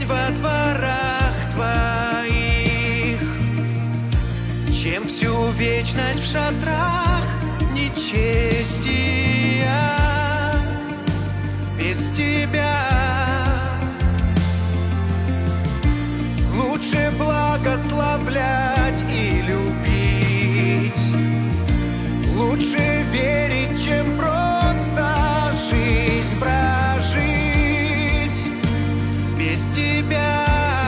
во дворах твоих, чем всю вечность в шатрах нечестия. Без тебя лучше благословлять и любить, лучше верить, чем просто жизнь прожить. Без тебя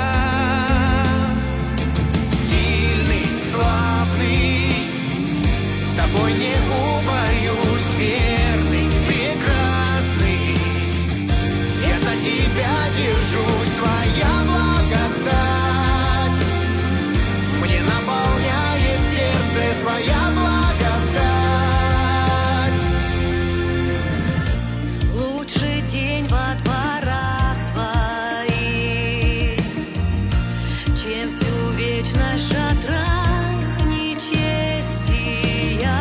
сильный, славный, с тобой не убоюсь, верный, прекрасный. Я за тебя держусь, твоя благодать мне наполняет сердце, твоя благодать. Лучший день во дворах твоих, чем всю вечность в шатрах нечестия.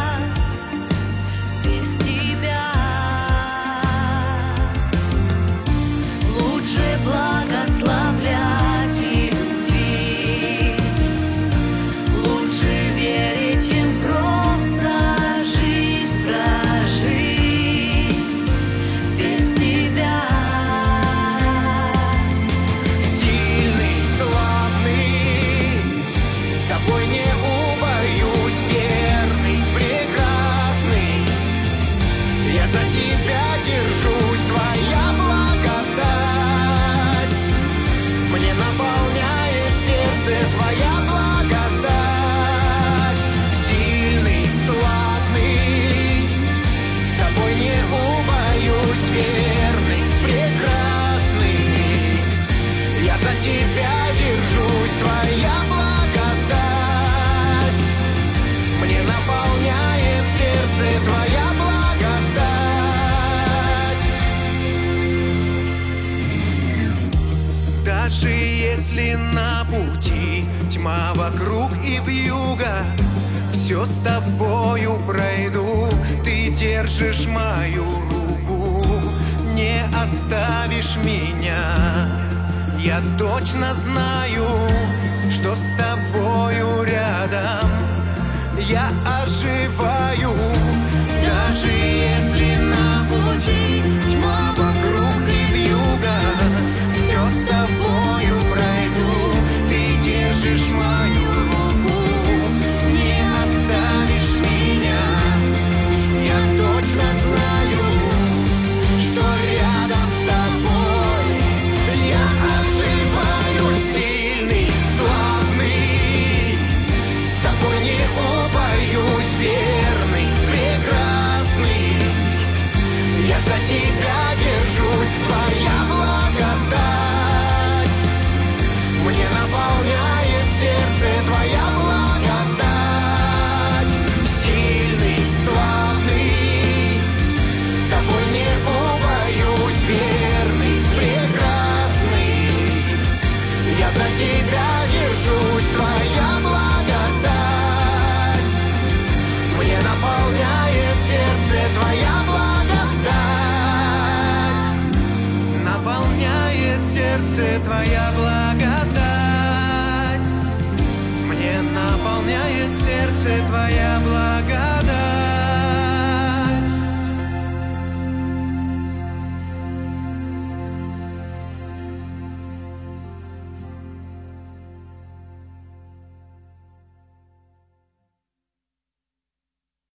Без тебя лучше благословлять и любить, лучше верить, чем просто жизнь прожить. Без тебя Сильный, славный, с тобой не убоюсь, верный, прекрасный. Я за тебя держусь, твоя благодать мне наполняет сердце, твоя благодать. Сильный, славный, с тобой не убоюсь, верный, прекрасный. Я за тебя держусь, твоя благодать мне наполняет сердце, твоя благодать. Даже если на пути тьма вокруг и вьюга, все с тобою пройду, ты держишь мою руку, не оставишь меня. Я точно знаю, что с тобою рядом я оживаю. Даже если на пути тьма вокруг и вьюга, все с тобою пройду, ты держишь мою руку, не оставишь меня. Я точно знаю, что рядом с тобой я оживаю. Сильный, славный, с тобой не убоюсь, верный, прекрасный. Я за тебя держусь, твоя благодать мне наполняет сердце, твоя благодать. Сильный, славный, с тобой не убоюсь, верный, прекрасный. Я за тебя держусь, твоя благодать мне наполняет сердце, твоя благодать наполняет сердце, твоя благодать мне наполняет сердце, твоя благодать.